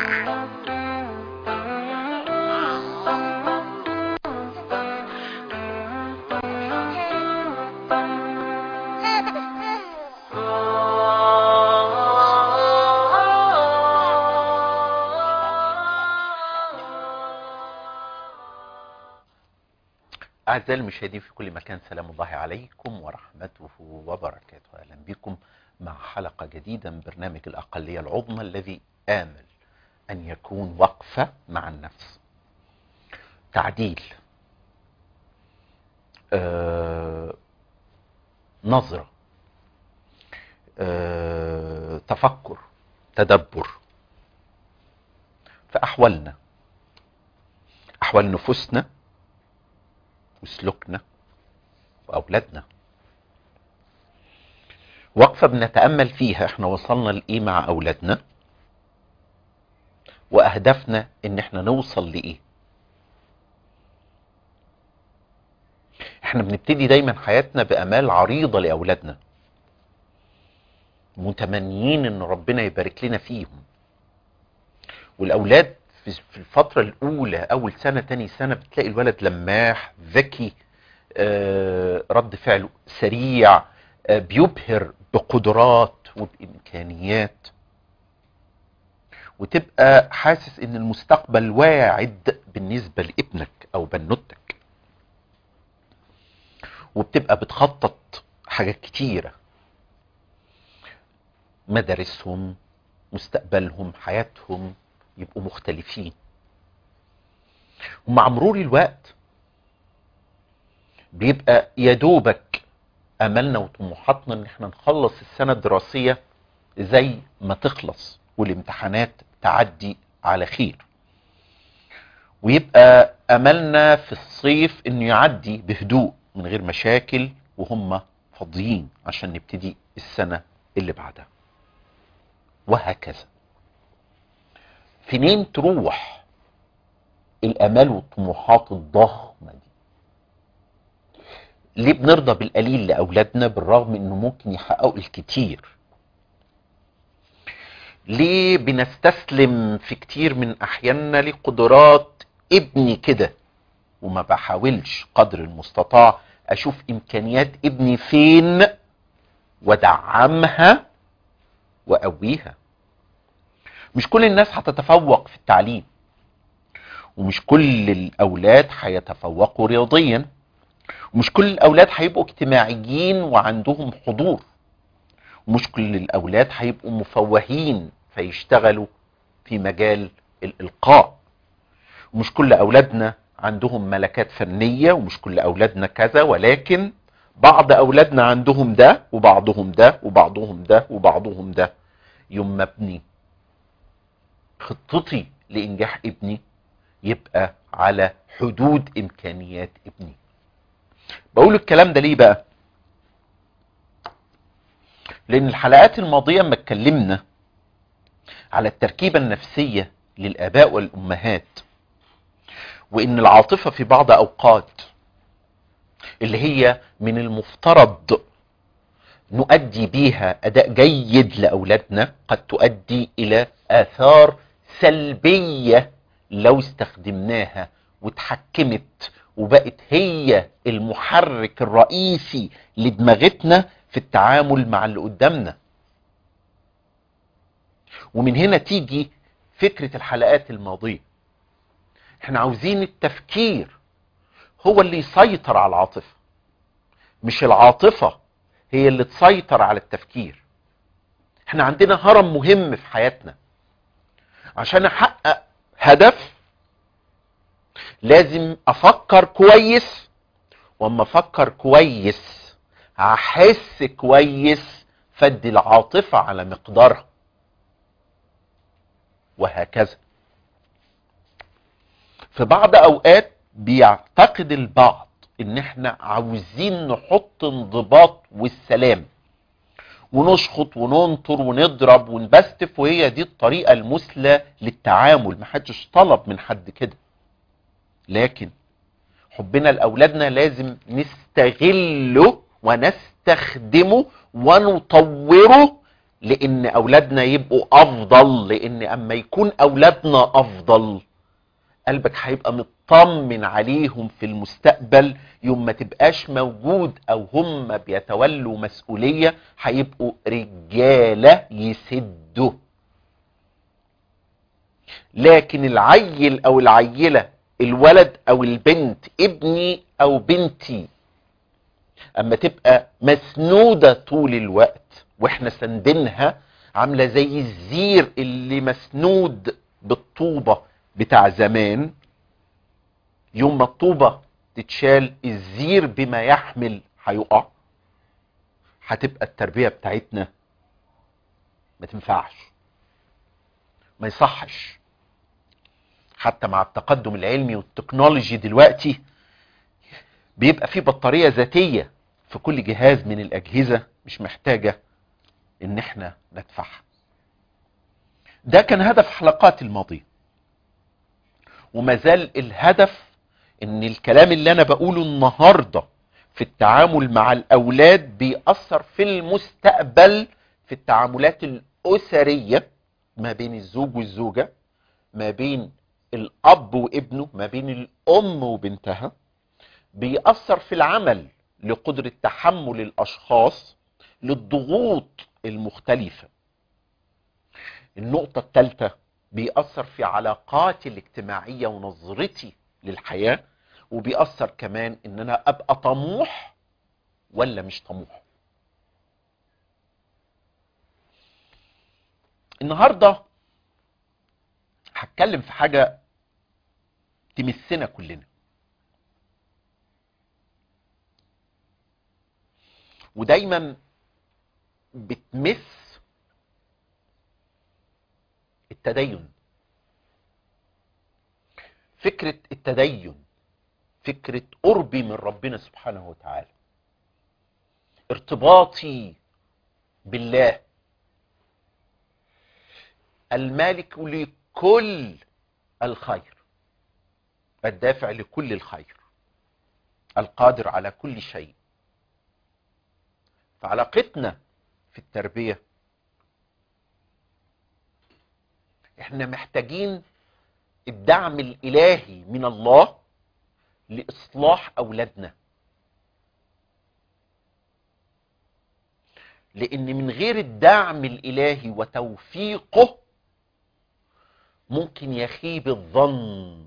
أعزائي المشاهدين في كل مكان، سلام الله عليكم ورحمته وبركاته. أهلا بكم مع حلقة جديدة من برنامج الأقلية العظمى الذي آمل أن يكون وقفة مع النفس، تعديل، نظرة، تفكر، تدبر في أحوال نفوسنا وسلوكنا وأولادنا. وقفة بنتأمل فيها احنا وصلنا لإيه مع أولادنا، وأهدافنا إن احنا نوصل لإيه. احنا بنبتدي دايما حياتنا بأمال عريضة لأولادنا، متمنيين إن ربنا يبارك لنا فيهم. والأولاد في الفترة الأولى، أول سنة تاني سنة، بتلاقي الولد لماح، ذكي، رد فعله سريع، بيبهر بقدرات وبإمكانيات، وتبقى حاسس إن المستقبل واعد بالنسبة لابنك أو بنوتك، وبتبقى بتخطط حاجات كتيرة، مدارسهم، مستقبلهم، حياتهم يبقوا مختلفين. ومع مرور الوقت بيبقى يدوبك املنا وطموحاتنا ان احنا نخلص السنة الدراسية زي ما تخلص والامتحانات تعدي على خير، ويبقى املنا في الصيف انه يعدي بهدوء من غير مشاكل وهم فاضيين عشان نبتدي السنة اللي بعدها، وهكذا. فين تروح الامال والطموحات الضخمة دي؟ ليه بنرضى بالقليل لأولادنا بالرغم انه ممكن يحققوا الكتير؟ ليه بنستسلم في كتير من احياننا لقدرات ابني كده، وما بحاولش قدر المستطاع اشوف امكانيات ابني فين ودعمها واقويها؟ مش كل الناس هتتفوق في التعليم، ومش كل الاولاد هيتفوقوا رياضيا، ومش كل الاولاد هيبقوا اجتماعيين وعندهم حضور، ومش كل الاولاد هيبقوا مفوهين فيشتغلوا في مجال الالقاء، ومش كل اولادنا عندهم ملكات فنية، ومش كل اولادنا كذا. ولكن بعض اولادنا عندهم ده وبعضهم ده وبعضهم ده وبعضهم ده. يوم ما ابني خطتي لانجاح ابني يبقى على حدود امكانيات ابني. بقول الكلام ده ليه بقى؟ لان الحلقات الماضية ما اتكلمنا على التركيبة النفسية للآباء والأمهات، وإن العاطفة في بعض أوقات اللي هي من المفترض نؤدي بيها أداء جيد لأولادنا قد تؤدي إلى آثار سلبية لو استخدمناها وتحكمت وبقت هي المحرك الرئيسي لدماغتنا في التعامل مع اللي قدامنا. ومن هنا تيجي فكرة الحلقات الماضية. احنا عاوزين التفكير هو اللي يسيطر على العاطفة، مش العاطفة هي اللي تسيطر على التفكير. احنا عندنا هرم مهم في حياتنا. عشان احقق هدف لازم افكر كويس، واما افكر كويس هحس كويس، فادي العاطفة على مقدارها، وهكذا. في بعض اوقات بيعتقد البعض ان احنا عاوزين نحط انضباط والسلام، ونشخط وننطر ونضرب ونبستف، وهي دي الطريقة المثلى للتعامل. محدش طلب من حد كده، لكن حبنا لأولادنا لازم نستغله ونستخدمه ونطوره لان اولادنا يبقوا افضل، لان اما يكون اولادنا افضل قلبك هيبقى مطمن عليهم في المستقبل. يوم ما تبقاش موجود او هم بيتولوا مسؤولية هيبقوا رجالة يسدوا. لكن العيل او العيلة، الولد او البنت، ابني او بنتي، اما تبقى مسنودة طول الوقت واحنا سندينها، عاملة زي الزير اللي مسنود بالطوبة بتاع زمان، يوم ما الطوبة تتشال الزير بما يحمل هيقع. هتبقى التربية بتاعتنا ما تنفعش، ما يصحش. حتى مع التقدم العلمي والتكنولوجي دلوقتي بيبقى في بطارية ذاتية في كل جهاز من الأجهزة، مش محتاجة ان احنا ندفعها. ده كان هدف حلقات الماضية، وما زال الهدف ان الكلام اللي انا بقوله النهاردة في التعامل مع الاولاد بيأثر في المستقبل في التعاملات الاسرية ما بين الزوج والزوجة، ما بين الاب وابنه، ما بين الام وبنتها. بيأثر في العمل لقدرة تحمل الاشخاص للضغوط المختلفة. النقطة الثالثة بيأثر في علاقاتي الاجتماعية ونظرتي للحياة، وبيأثر كمان ان انا ابقى طموح ولا مش طموح. النهاردة هتكلم في حاجة تمسنا كلنا، ودايما بتمس التدين. فكرة التدين، فكرة قربي من ربنا سبحانه وتعالى، ارتباطي بالله المالك لكل الخير، الدافع لكل الخير، القادر على كل شيء. فعلاقتنا في التربية احنا محتاجين الدعم الالهي من الله لاصلاح اولادنا، لان من غير الدعم الالهي وتوفيقه ممكن يخيب الظن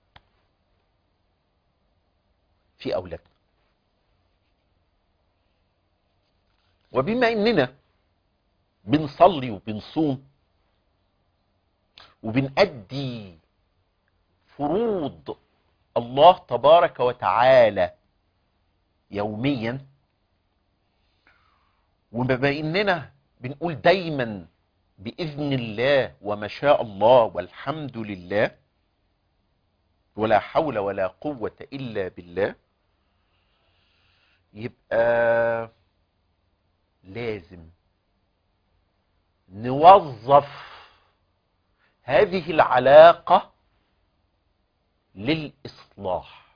في اولادنا. وبما اننا بنصلي وبنصوم وبنأدي فروض الله تبارك وتعالى يوميا، وبما اننا بنقول دايما بإذن الله وما شاء الله والحمد لله ولا حول ولا قوة إلا بالله، يبقى لازم نوظف هذه العلاقة للإصلاح.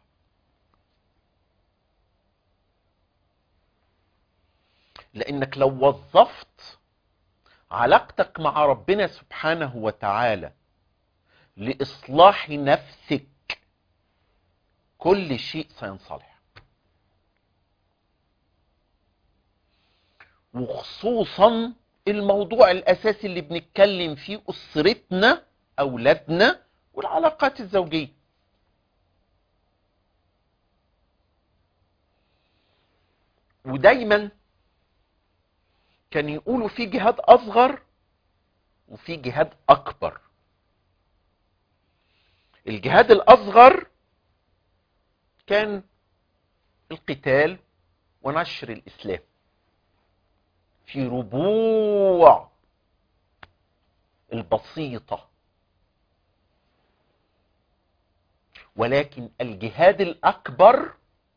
لأنك لو وظفت علاقتك مع ربنا سبحانه وتعالى لإصلاح نفسك كل شيء سينصلح. وخصوصا الموضوع الأساسي اللي بنتكلم فيه أسرتنا، أولادنا، والعلاقات الزوجية. ودايما كان يقولوا في جهاد أصغر وفي جهاد أكبر. الجهاد الأصغر كان القتال ونشر الإسلام في ربوع البسيطة، ولكن الجهاد الأكبر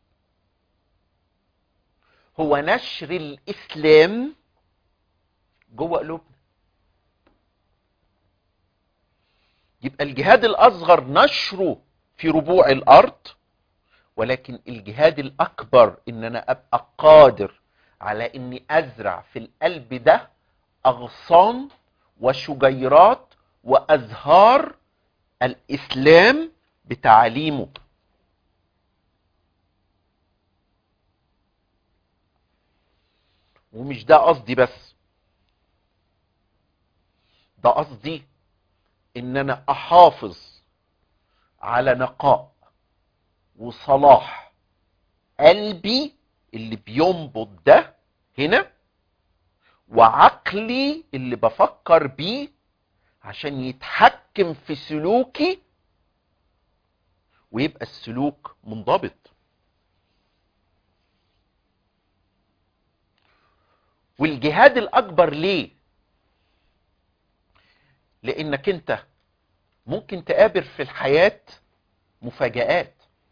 هو نشر الإسلام جوه قلوبنا. يبقى الجهاد الأصغر نشره في ربوع الأرض، ولكن الجهاد الأكبر إن أنا أبقى قادر على إني أزرع في القلب ده أغصان وشجيرات وأزهار الإسلام بتعاليمه. ومش ده قصدي بس، ده قصدي ان انا احافظ على نقاء وصلاح قلبي اللي بينبض ده هنا، وعقلي اللي بفكر بيه عشان يتحكم في سلوكي ويبقى السلوك منضبط. والجهاد الاكبر ليه؟ لانك انت ممكن تقابل في الحياة مفاجآت،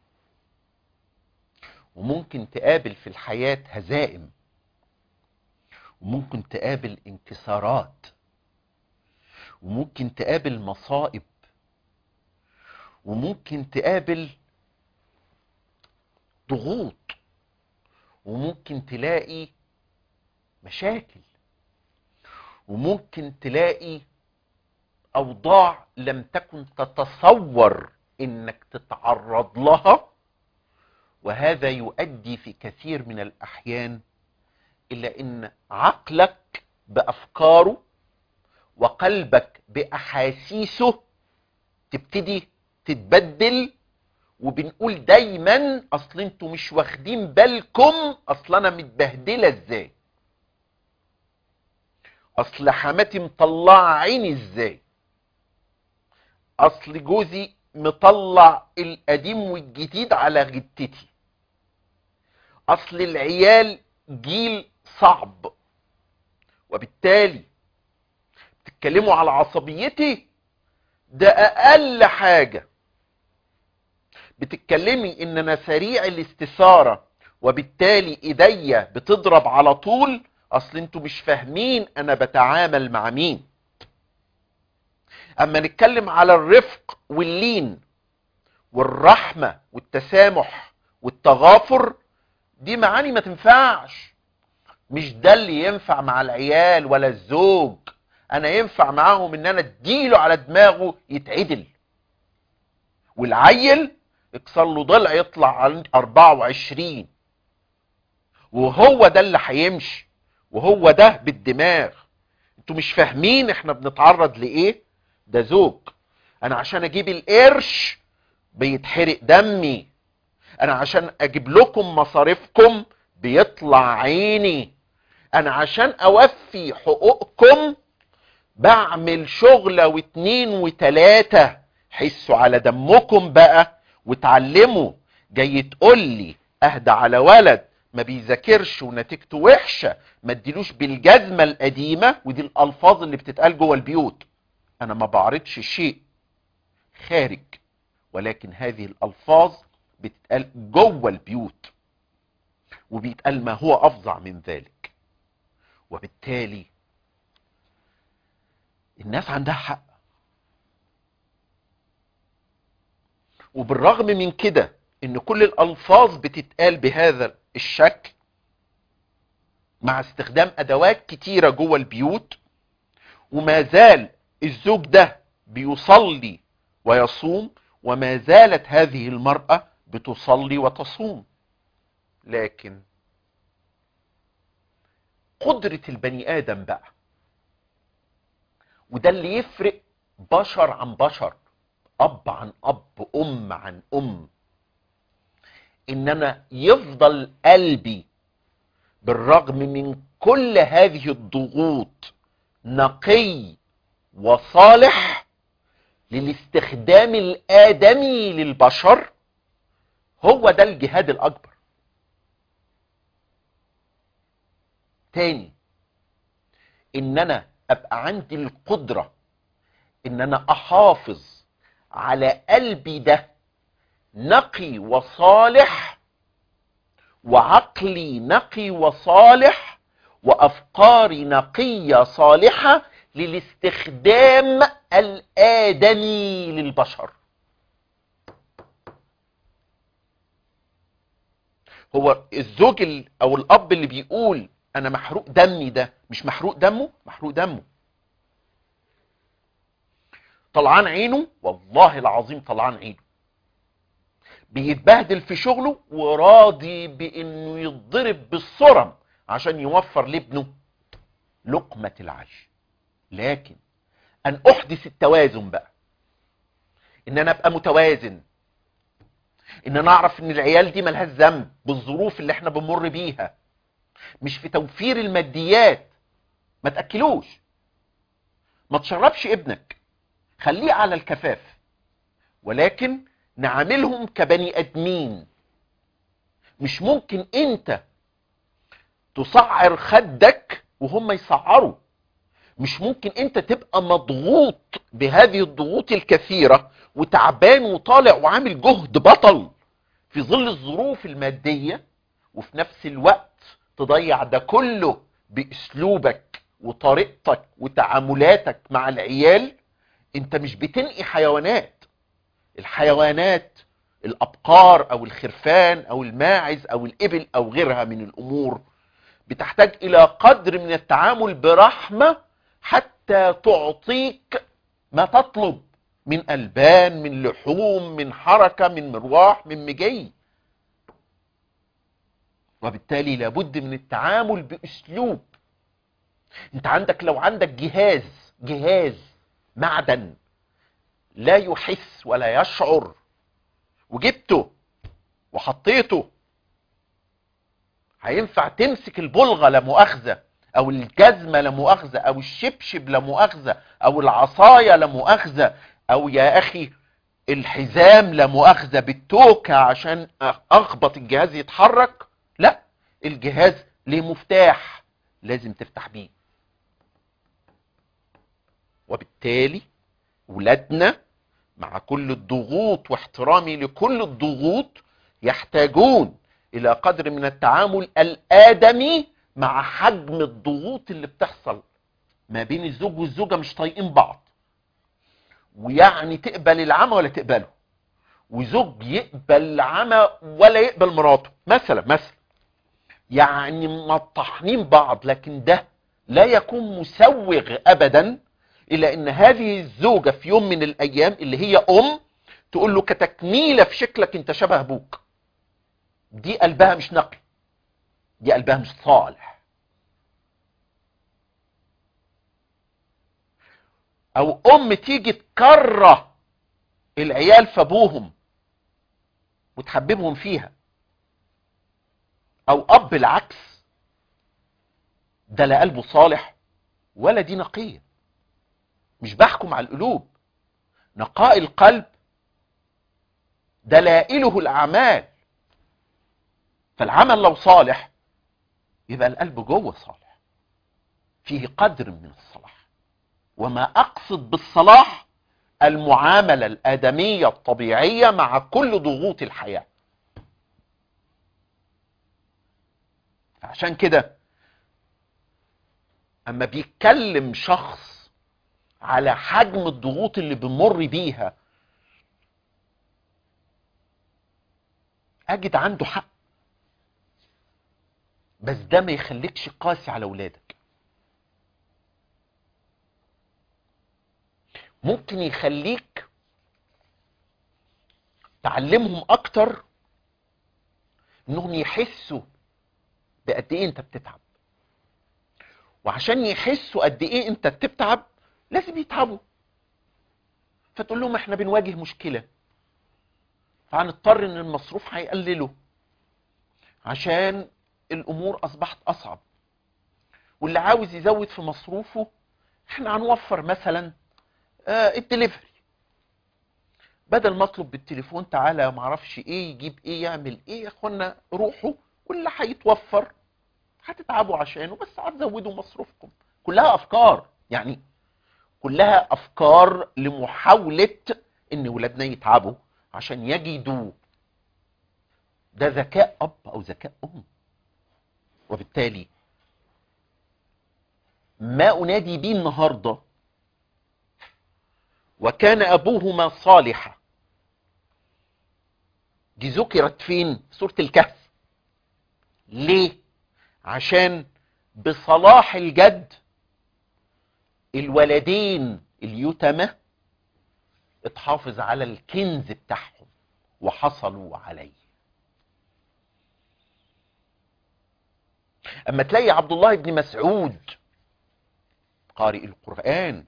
وممكن تقابل في الحياة هزائم، وممكن تقابل انكسارات، وممكن تقابل مصائب، وممكن تقابل ضغوط، وممكن تلاقي مشاكل، وممكن تلاقي اوضاع لم تكن تتصور انك تتعرض لها. وهذا يؤدي في كثير من الاحيان الى ان عقلك بافكاره وقلبك باحاسيسه تبتدي تتبدل. وبنقول دايما اصل انتوا مش واخدين بالكم، اصل انا متبهدله ازاي، اصل حماتي مطلعه عيني ازاي، اصل جوزي مطلع القديم والجديد على غتتي، اصل العيال جيل صعب. وبالتالي بتتكلموا على عصبيتي، ده اقل حاجة. بتتكلمي ان انا سريع الاستثارة وبالتالي ايديا بتضرب على طول، اصل انتوا مش فاهمين انا بتعامل مع مين. اما نتكلم على الرفق واللين والرحمة والتسامح والتغافر، دي معاني ما تنفعش. مش ده اللي ينفع مع العيال ولا الزوج. انا ينفع معاهم ان انا اديله على دماغه يتعدل، والعيل يكسر له ضلع يطلع على 24، وهو ده اللي هيمشي، وهو ده بالدماغ. انتوا مش فاهمين احنا بنتعرض لايه. ده زوج، انا عشان اجيب القرش بيتحرق دمي، انا عشان اجيب لكم مصاريفكم بيطلع عيني، انا عشان اوفي حقوقكم بعمل شغلة واتنين وتلاتة. حسوا على دمكم بقى وتعلموا. جاي تقول لي اهدى على ولد ما بيذاكرش ونتيجته وحشة ما اديلوش بالجزمة القديمة، ودي الالفاظ اللي بتتقال جوه البيوت. انا ما بعرضش شيء خارج، ولكن هذه الالفاظ بتتقال جوه البيوت، وبيتقال ما هو افظع من ذلك. وبالتالي الناس عندها حق. وبالرغم من كده ان كل الالفاظ بتتقال بهذا الشكل مع استخدام ادوات كتيرة جوه البيوت، وما زال الزوج ده بيصلي ويصوم، وما زالت هذه المرأة بتصلي وتصوم. لكن قدرة البني آدم بقى، وده اللي يفرق بشر عن بشر، أب عن أب، أم عن أم، إن أنا يفضل قلبي بالرغم من كل هذه الضغوط نقي وصالح للاستخدام الآدمي للبشر. هو ده الجهاد الأكبر. تاني، إن أنا أبقى عندي القدرة إن أنا أحافظ على قلبي ده نقي وصالح، وعقلي نقي وصالح، وأفكاري نقية صالحة للاستخدام الآدمي للبشر. هو الزوج أو الأب اللي بيقول انا محروق دمي، ده مش محروق دمه، محروق دمه، طلعان عينه، والله العظيم طلعان عينه، بيتبهدل في شغله وراضي بانه يتضرب بالصرم عشان يوفر لابنه لقمة العيش. لكن ان احدث التوازن بقى، ان انا ابقى متوازن، ان انا اعرف ان العيال دي ملهاش ذنب بالظروف اللي احنا بنمر بيها، مش في توفير الماديات. ما تاكلوش، ما تشربش ابنك، خليه على الكفاف، ولكن نعاملهم كبني ادمين. مش ممكن انت تصعر خدك وهم يسعروا، مش ممكن انت تبقى مضغوط بهذه الضغوط الكثيرة وتعبان وطالع وعامل جهد بطل في ظل الظروف المادية، وفي نفس الوقت تضيع ده كله باسلوبك وطريقتك وتعاملاتك مع العيال. انت مش بتنقي حيوانات. الحيوانات، الابقار او الخرفان او الماعز او الابل او غيرها من الامور، بتحتاج الى قدر من التعامل برحمة حتى تعطيك ما تطلب من البان، من لحوم، من حركة، من مروح، من مجي. وبالتالي لابد من التعامل باسلوب. انت عندك، لو عندك جهاز معدن لا يحس ولا يشعر، وجبته وحطيته، هينفع تمسك البلغة لا مؤاخذة، او الجزمة لا مؤاخذة، او الشبشب لا مؤاخذة، او العصاية لا مؤاخذة، او يا اخي الحزام لا مؤاخذة بالتوكة عشان اخبط الجهاز يتحرك؟ لا، الجهاز ليه مفتاح لازم تفتح بيه. وبالتالي ولادنا مع كل الضغوط واحترامي لكل الضغوط يحتاجون الى قدر من التعامل الادمي مع حجم الضغوط اللي بتحصل ما بين الزوج والزوجة، مش طايقين بعض، ويعني تقبل العمى ولا تقبله، وزوج يقبل العمى ولا يقبل مراته مثلا، يعني مطحنين بعض. لكن ده لا يكون مسوغ ابدا الى ان هذه الزوجة في يوم من الايام اللي هي تقول له كتكميلة في شكلك انت شبه ابوك. دي قلبها مش نقي، دي قلبها مش صالح. او تيجي تكره العيال في ابوهم وتحببهم فيها، او اب العكس، ده لا قلبه صالح ولا دي نقية. مش بحكم على القلوب، نقاء القلب دلائله الاعمال. فالعمل لو صالح يبقى القلب جوه صالح، فيه قدر من الصلاح. وما اقصد بالصلاح المعاملة الادمية الطبيعية مع كل ضغوط الحياة. عشان كده اما بيتكلم شخص على حجم الضغوط اللي بنمر بيها اجد عنده حق، بس ده ما يخليكش قاسي على اولادك. ممكن يخليك تعلمهم اكتر انهم يحسوا بقد ايه انت بتتعب، وعشان يحسوا قد ايه انت بتتعب لازم يتعبوا. فتقول لهم احنا بنواجه مشكلة، فهنضطر ان المصروف هيقلله عشان الامور اصبحت اصعب، واللي عاوز يزود في مصروفه احنا هنوفر مثلا الدليفري، بدل ما اطلب بالتليفون تعالى معرفش ايه يجيب ايه يعمل ايه. يا اخوانا روحوا، واللي هيتوفر هتتعبوا عشانه بس هتزودوا مصروفكم. كلها افكار، يعني كلها افكار لمحاولة ان ولادنا يتعبوا عشان يجدوا. ده ذكاء اب او ذكاء ام. وبالتالي ما انادي بيه النهاردة وكان ابوهما صالحا، دي ذكرت فين؟ سورة الكهف. ليه؟ عشان بصلاح الجد الولدين اليتامى اتحافظ على الكنز بتاعهم وحصلوا عليه. اما تلاقي عبد الله بن مسعود قارئ القرآن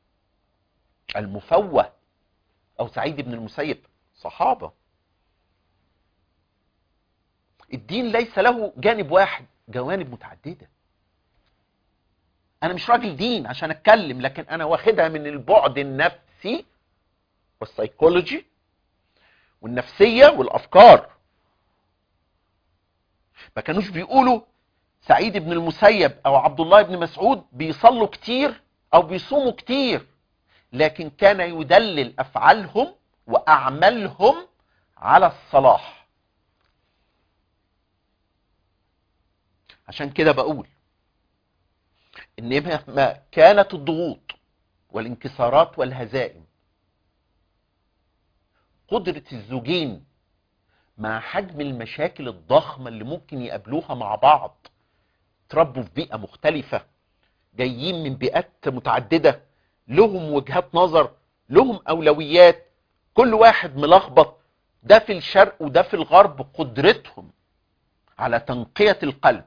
المفوه، او سعيد بن المسيب، صحابة، الدين ليس له جانب واحد، جوانب متعددة. انا مش راجل دين عشان اتكلم، لكن انا واخدها من البعد النفسي والسيكولوجي والنفسية والافكار. ما كانوش بيقولوا سعيد بن المسيب او عبد الله بن مسعود بيصلوا كتير او بيصوموا كتير، لكن كان يدلل افعالهم واعمالهم على الصلاح. عشان كده بقول ان مهما كانت الضغوط والانكسارات والهزائم، قدرة الزوجين مع حجم المشاكل الضخمة اللي ممكن يقابلوها مع بعض، تربوا في بيئة مختلفة، جايين من بيئات متعددة، لهم وجهات نظر، لهم أولويات، كل واحد ملخبط، ده في الشرق وده في الغرب، قدرتهم على تنقية القلب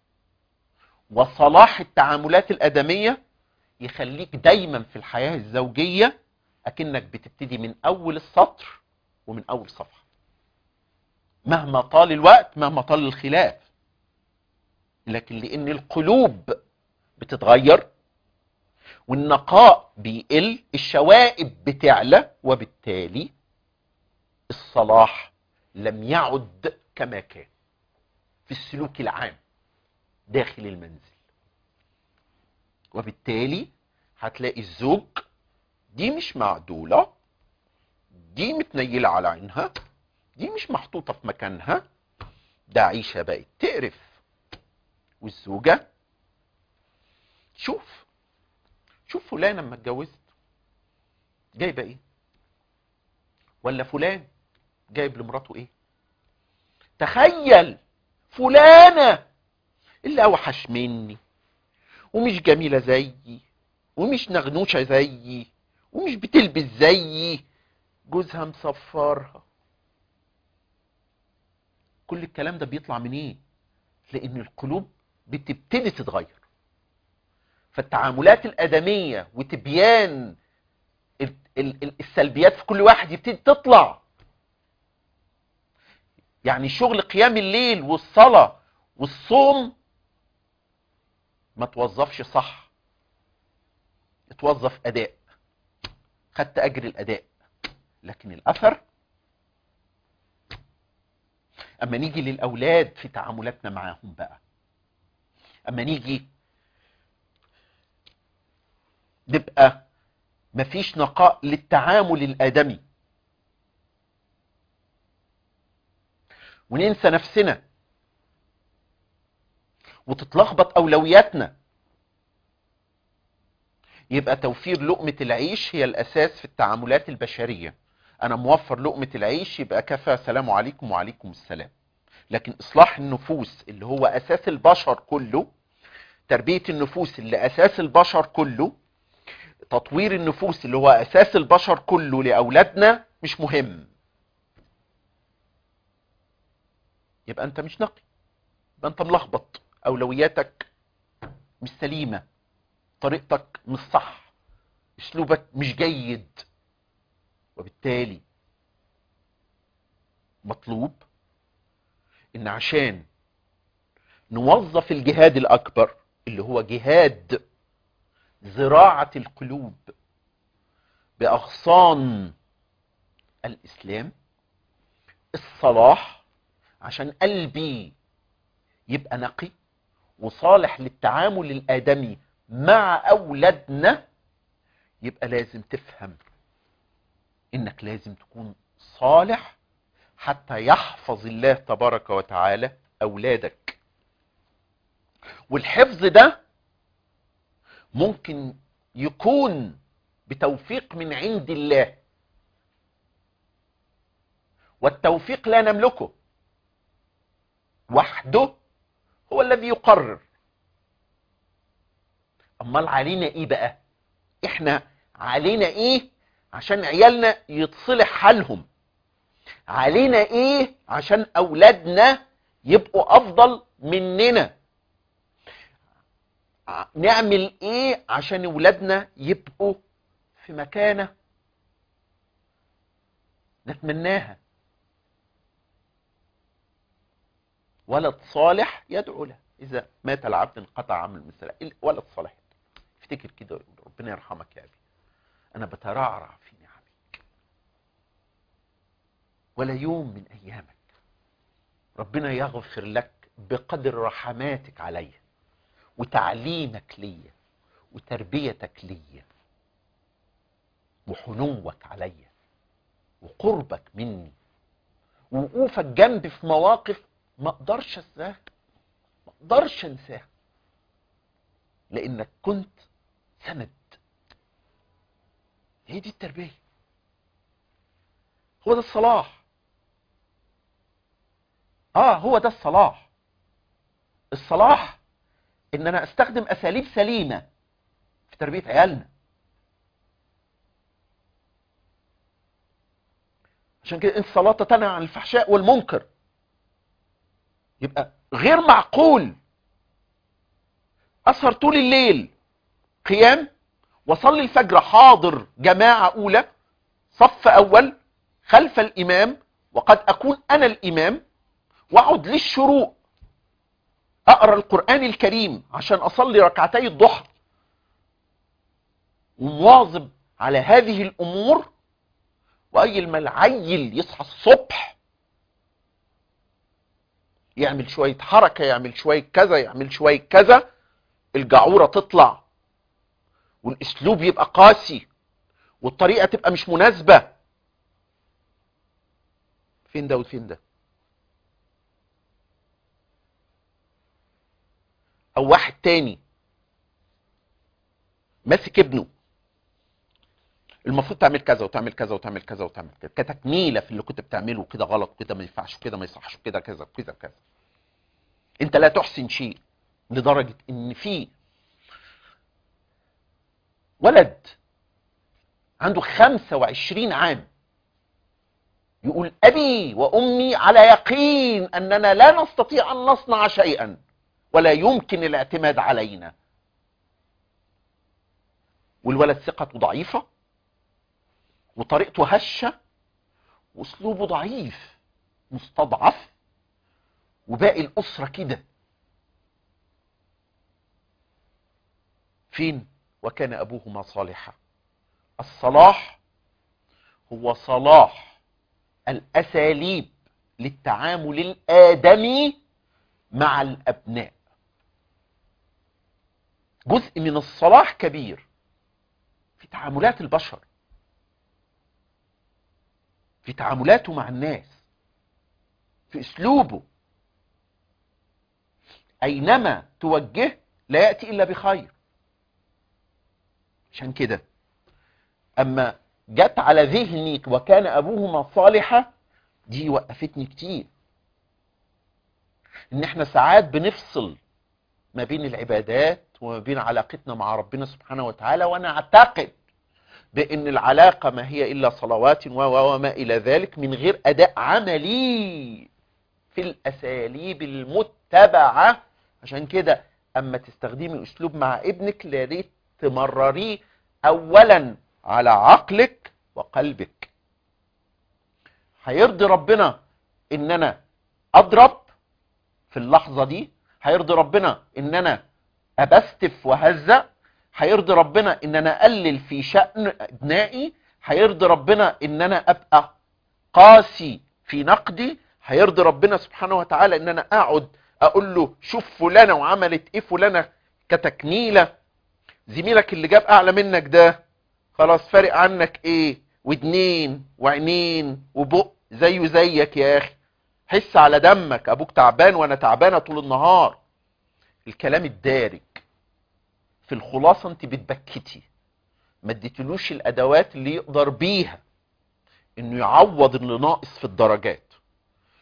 وصلاح التعاملات الآدمية يخليك دايما في الحياة الزوجية أكنك بتبتدي من أول السطر ومن أول صفحة، مهما طال الوقت، مهما طال الخلاف. لكن لأن القلوب بتتغير والنقاء بيقل، الشوائب بتعلى، وبالتالي الصلاح لم يعد كما كان في السلوك العام داخل المنزل. وبالتالي هتلاقي الزوج دي مش معدولة، دي متنيلة على عينها، دي مش محطوطة في مكانها، ده عيشة بقت تقرف. والزوجة شوف فلان لما اتجوزت جايبة ايه، ولا فلان جايب لمراته ايه. تخيل فلانة اللي اوحش مني ومش جميلة زيي ومش نغنوشة زيي ومش بتلبس زيي، جوزها مصفرها. كل الكلام ده بيطلع من ايه؟ لان القلوب بتبتدي تتغير، فالتعاملات الآدمية وتبيان السلبيات في كل واحد يبتدي تطلع. يعني شغل قيام الليل والصلاة والصوم ما توظفش صح، اتوظف أداء، خدت أجر الأداء، لكن الأثر. أما نيجي للأولاد في تعاملاتنا معاهم بقى، أما نيجي نبقى مفيش نقاء للتعامل الآدمي وننسى نفسنا وتتلخبط أولوياتنا، يبقى توفير لقمة العيش هي الأساس في التعاملات البشرية. أنا موفر لقمة العيش يبقى كفى، سلام عليكم وعليكم السلام. لكن إصلاح النفوس اللي هو أساس البشر كله، تربية النفوس اللي أساس البشر كله، تطوير النفوس اللي هو أساس البشر كله لأولادنا، مش مهم. يبقى أنت مش نقي، يبقى أنت ملخبط، أولوياتك مش سليمة، طريقتك مش صح، اسلوبك مش جيد. وبالتالي مطلوب ان عشان نوظف الجهاد الاكبر اللي هو جهاد زراعة القلوب باغصان الاسلام، الصلاح، عشان قلبي يبقى نقي وصالح للتعامل الادمي مع اولادنا، يبقى لازم تفهم انك لازم تكون صالح حتى يحفظ الله تبارك وتعالى اولادك. والحفظ ده ممكن يكون بتوفيق من عند الله، والتوفيق لا نملكه، وحده هو الذي يقرر. امال علينا ايه بقى؟ احنا علينا ايه عشان عيالنا يتصلح حالهم؟ علينا ايه عشان اولادنا يبقوا افضل مننا؟ نعمل ايه عشان اولادنا يبقوا في مكانة نتمناها؟ ولد صالح يدعو له، اذا مات العبد انقطع عمل مثله. ولد صالح افتكر كده ويقول ربنا يرحمك يا ابي، انا بترعرع في نعمك، ولا يوم من ايامك ربنا يغفر لك بقدر رحماتك علي وتعليمك لي وتربيتك لي وحنوك علي وقربك مني ووقوفك جنبي في مواقف ما اقدرش انساها، ما اقدرش انساها، لانك كنت سند. هي دي التربية، هو ده الصلاح. هو ده الصلاح. الصلاح ان انا استخدم اساليب سليمة في تربية عيالنا. عشان كده انت الصلاة تنهى عن الفحشاء والمنكر. يبقى غير معقول اسهر طول الليل قيام وصلي الفجر حاضر جماعة اولى صف اول خلف الامام، وقد اكون انا الامام، واقعد للشروق اقرا القرآن الكريم عشان اصلي ركعتي الضحى، ومواظب على هذه الامور. واي ما العيل يصحى الصبح يعمل شوية حركة، يعمل شوية كذا، يعمل شوية كذا، الجعورة تطلع والاسلوب يبقى قاسي والطريقة تبقى مش مناسبة. فين ده وفين ده؟ او واحد تاني ماسك ابنه، المفروض تعمل كذا وتعمل كذا وتعمل كذا وتعمل كذا كتكميله في اللي كنت بتعمله، كده غلط وكده ما ينفعش وكده ما يصحش وكده كذا وكذا كذا. انت لا تحسن شيء، لدرجه ان في ولد عنده 25 عام يقول ابي وامي على يقين اننا لا نستطيع ان نصنع شيئا ولا يمكن الاعتماد علينا. والولد ثقته ضعيفه وطريقته هشه واسلوبه ضعيف مستضعف، وباقي الاسره كده. فين؟ وكان ابوهما صالحا. الصلاح هو صلاح الاساليب للتعامل الادمي مع الابناء. جزء من الصلاح كبير في تعاملات البشر، في تعاملاته مع الناس، في اسلوبه. اينما توجه لا ياتي الا بخير. عشان كده اما جت على ذهني وكان ابوهما صالحا، دي وقفتني كتير. ان احنا ساعات بنفصل ما بين العبادات وما بين علاقتنا مع ربنا سبحانه وتعالى، وانا اعتقد بان العلاقة ما هي الا صلوات وما الى ذلك، من غير اداء عملي في الاساليب المتبعة. عشان كده اما تستخدمي اسلوب مع ابنك لا ريت تمرريه اولا على عقلك وقلبك. هيرضي ربنا ان انا اضرب في اللحظة دي؟ هيرضي ربنا ان انا ابستف وهزأ؟ هيرضي ربنا ان انا اقلل في شأن ابنائي؟ هيرضي ربنا ان انا ابقى قاسي في نقدي؟ هيرضي ربنا سبحانه وتعالى ان انا اقعد اقول له شوف فلانة وعملت ايه فلانة كتكميلة؟ زميلك اللي جاب اعلى منك ده خلاص فارق عنك ايه؟ ودنين وعينين وبق زيه زيك يا اخي، حس على دمك، ابوك تعبان وانا تعبانة طول النهار. الكلام الدارج في الخلاصة انت بتبكتي، ما اديتلوش الادوات اللي يقدر بيها انه يعوض اللي ناقص في الدرجات،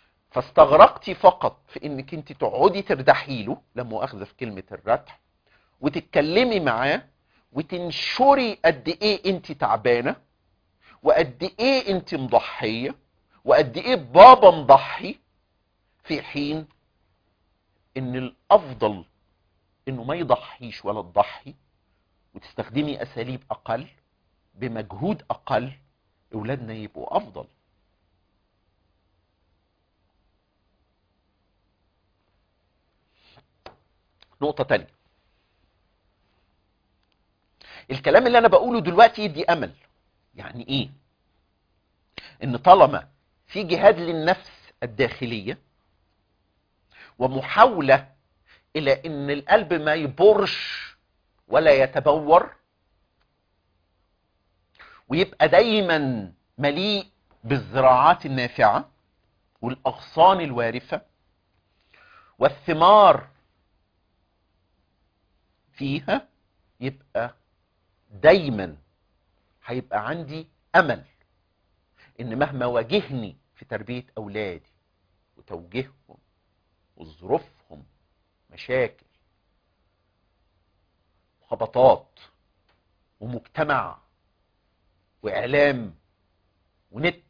فاستغرقتي فقط في انك انت تقعدي تردحي له، لا مؤاخذة في كلمة الردح، وتتكلمي معاه وتنشري قد ايه انت تعبانه، وقد ايه انت مضحيه، وقد ايه بابا مضحي، في حين ان الافضل انه ما يضحيش ولا تضحي، وتستخدمي اساليب اقل بمجهود اقل، اولادنا يبقوا افضل. نقطة تانية، الكلام اللي انا بقوله دلوقتي يدي امل. يعني ايه؟ ان طالما في جهاد للنفس الداخلية ومحاولة الى ان القلب ما يبرش ولا يتبور، ويبقى دايما مليء بالزراعات النافعة والاغصان الوارفة والثمار فيها، يبقى دايما هيبقى عندي امل ان مهما واجهني في تربية اولادي وتوجيههم وظروفهم مشاكل وخبطات ومجتمع واعلام ونت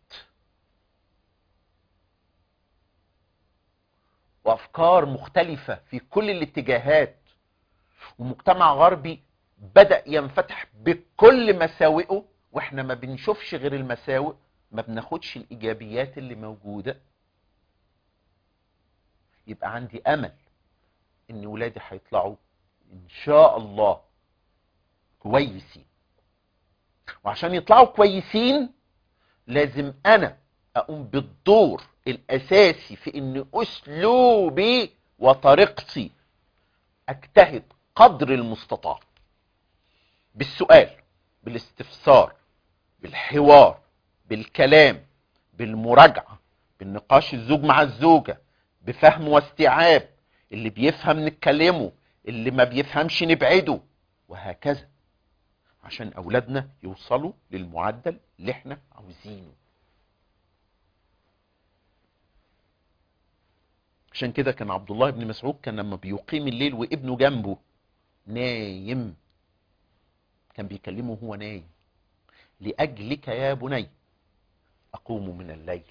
وافكار مختلفة في كل الاتجاهات، ومجتمع غربي بدأ ينفتح بكل مساوئه، واحنا ما بنشوفش غير المساوئ، ما بناخدش الايجابيات اللي موجودة، يبقى عندي امل ان ولادي هيطلعوا ان شاء الله كويسين. وعشان يطلعوا كويسين لازم انا اقوم بالدور الاساسي في ان اسلوبي وطريقتي اجتهد قدر المستطاع بالسؤال، بالاستفسار، بالحوار، بالكلام، بالمراجعة، بالنقاش الزوج مع الزوجة، بفهم واستيعاب، اللي بيفهم نتكلمه، اللي ما بيفهمش نبعده، وهكذا، عشان اولادنا يوصلوا للمعدل اللي احنا عاوزينه. عشان كده كان عبد الله بن مسعود كان لما بيقيم الليل وابنه جنبه نايم كان بيكلمه وهو نايم: لأجلك يا بني أقوم من الليل.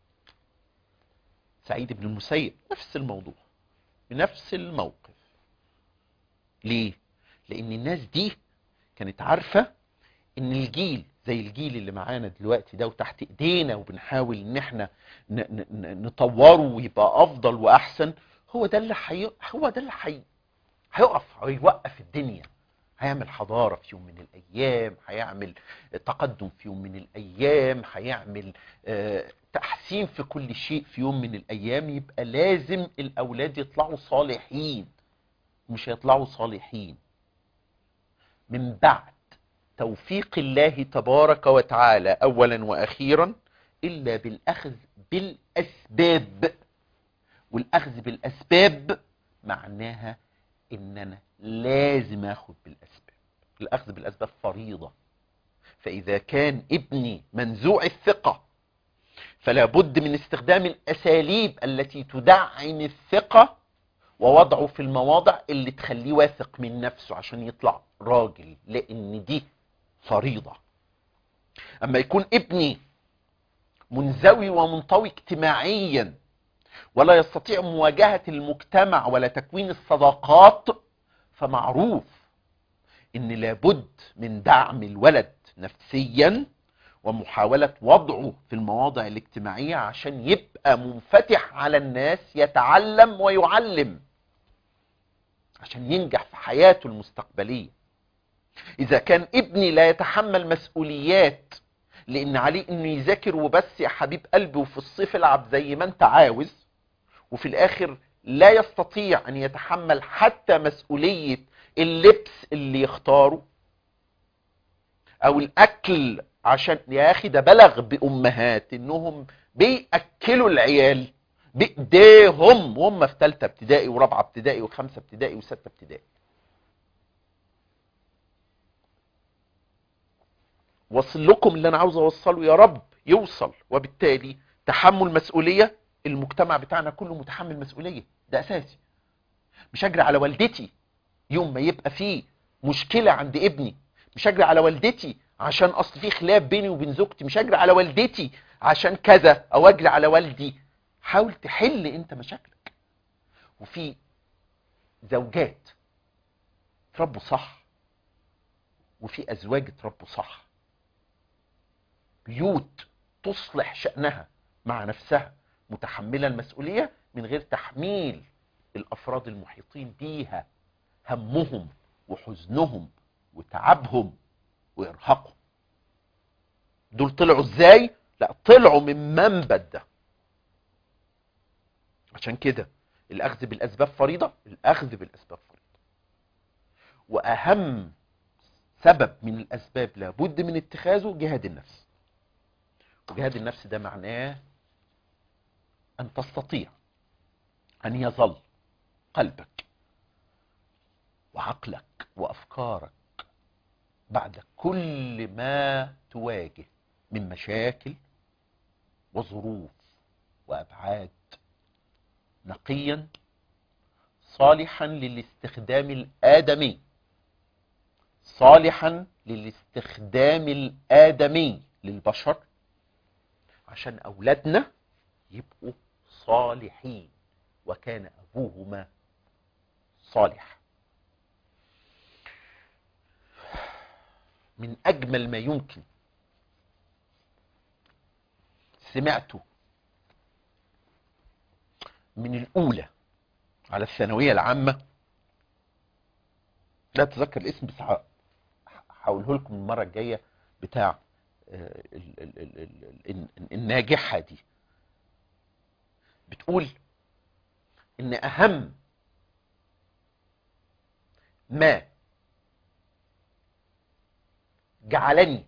سعيد بن المسيب نفس الموضوع بنفس الموقف. ليه؟ لأن الناس دي كانت عارفة ان الجيل زي الجيل اللي معانا دلوقتي ده وتحت ايدينا وبنحاول ان احنا نطوره ويبقى افضل واحسن، هو ده اللي هيقف، هيوقف الدنيا، هيعمل حضارة في يوم من الايام، هيعمل تقدم في يوم من الايام، هيعمل تحسين في كل شيء في يوم من الايام. يبقى لازم الاولاد يطلعوا صالحين، مش هيطلعوا صالحين من بعد توفيق الله تبارك وتعالى اولا واخيرا الا بالاخذ بالاسباب. والاخذ بالاسباب معناها ان انا لازم اخذ بالاسباب. الاخذ بالاسباب فريضة. فاذا كان ابني منزوع الثقة فلا بد من استخدام الاساليب التي تدعم الثقة ووضعه في المواضع اللي تخليه واثق من نفسه عشان يطلع راجل، لان دي فريضة. اما يكون ابني منزوي ومنطوي اجتماعيا ولا يستطيع مواجهة المجتمع ولا تكوين الصداقات، فمعروف ان لابد من دعم الولد نفسيا ومحاولة وضعه في المواضع الاجتماعية عشان يبقى منفتح على الناس، يتعلم ويعلم عشان ينجح في حياته المستقبلية. اذا كان ابني لا يتحمل مسؤوليات لان عليه انه يذاكر وبس يا حبيب قلبي، وفي الصيف العب زي ما انت عاوز، وفي الاخر لا يستطيع ان يتحمل حتى مسؤولية اللبس اللي يختاره او الاكل، عشان يا اخي ده بلغ بامهات انهم بيأكلوا العيال بايديهم وهم في ثالثه ابتدائي ورابعه ابتدائي وخمسه ابتدائي وسته ابتدائي. وصل لكم اللي انا عاوز اوصله، يا رب يوصل. وبالتالي تحمل مسؤولية، المجتمع بتاعنا كله متحمل مسؤولية، ده اساسي. مش اجري على والدتي يوم ما يبقى فيه مشكلة عند ابني مش هجري على والدتي عشان اصل في خلاف بيني وبين زوجتي، مش هجري على والدتي عشان كذا او اجري على والدي. حاول تحل انت مشاكلك. وفي زوجات تربوا صح، وفي ازواج تربوا صح، بيوت تصلح شأنها مع نفسها متحملة المسؤولية من غير تحميل الافراد المحيطين بيها همهم وحزنهم وتعبهم وارهاقهم. دول طلعوا ازاي؟ لا، طلعوا من منبت ده. عشان كده الاخذ بالاسباب فريضة، الاخذ بالاسباب فريضة. واهم سبب من الاسباب لابد من اتخاذه جهاد النفس. وجهاد النفس ده معناه ان تستطيع ان يظل قلبك وعقلك وافكارك بعد كل ما تواجه من مشاكل وظروف وابعاد نقيا صالحا للاستخدام الآدمي، صالحا للاستخدام الآدمي للبشر، عشان أولادنا يبقوا صالحين وكان أبوهما صالح. من أجمل ما يمكن سمعته من الأولى على الثانوية العامة، لا أتذكر الاسم بس هقوله لكم المرة الجاية، بتاع الناجحة دي، بتقول إن أهم ما جعلني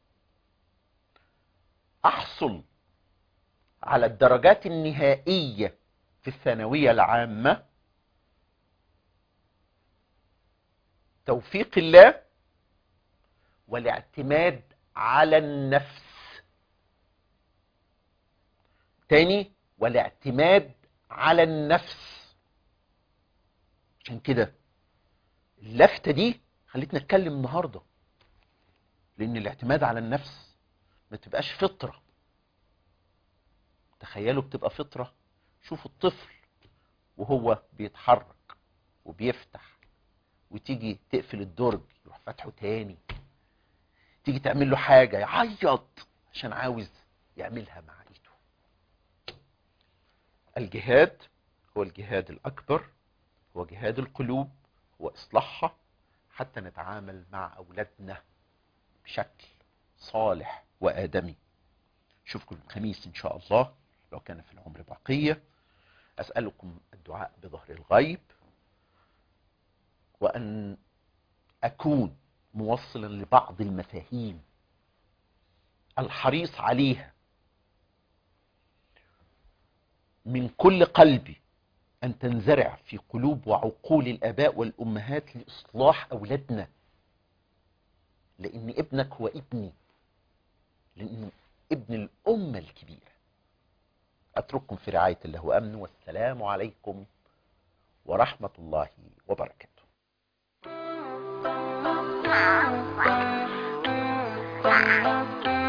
أحصل على الدرجات النهائية في الثانوية العامة توفيق الله والاعتماد على النفس. تاني، والاعتماد على النفس. عشان كده اللفتة دي خلتنا نتكلم النهاردة، لأن الاعتماد على النفس ما تبقاش فطرة. تخيلوا بتبقى فطرة. شوفوا الطفل وهو بيتحرك وبيفتح، وتيجي تقفل الدرج يروح فاتحه تاني، تيجي تعمل له حاجة يعيط عشان عاوز يعملها مع ايده. الجهاد هو الجهاد الأكبر، هو جهاد القلوب، هو إصلاحها حتى نتعامل مع أولادنا بشكل صالح وآدمي. أشوفكم الخميس إن شاء الله لو كان في العمر بقية. أسألكم الدعاء بظهر الغيب، وأن أكون موصلا لبعض المفاهيم الحريص عليها من كل قلبي أن تنزرع في قلوب وعقول الآباء والأمهات لإصلاح أولادنا، لأن ابنك هو ابني، لأنه ابن الأمة الكبيرة. أترككم في رعاية الله وأمنه، والسلام عليكم ورحمة الله وبركاته. Wow.